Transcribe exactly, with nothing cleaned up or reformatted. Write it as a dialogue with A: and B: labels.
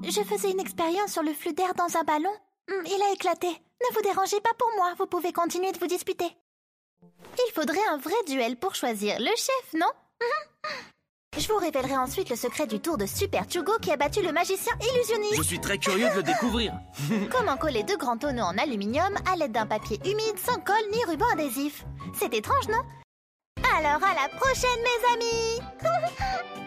A: je faisais une expérience sur le flux d'air dans un ballon. Il a éclaté. Ne vous dérangez pas pour moi, vous pouvez continuer de vous disputer. Il faudrait un vrai duel pour choisir le chef, non? Je vous révélerai ensuite le secret du tour de Super Chugo qui a battu le magicien illusionniste.
B: Je suis très curieux de le découvrir.
A: Comment coller deux grands tonneaux en aluminium à l'aide d'un papier humide sans colle ni ruban adhésif. C'est étrange, non? Alors à la prochaine, mes amis.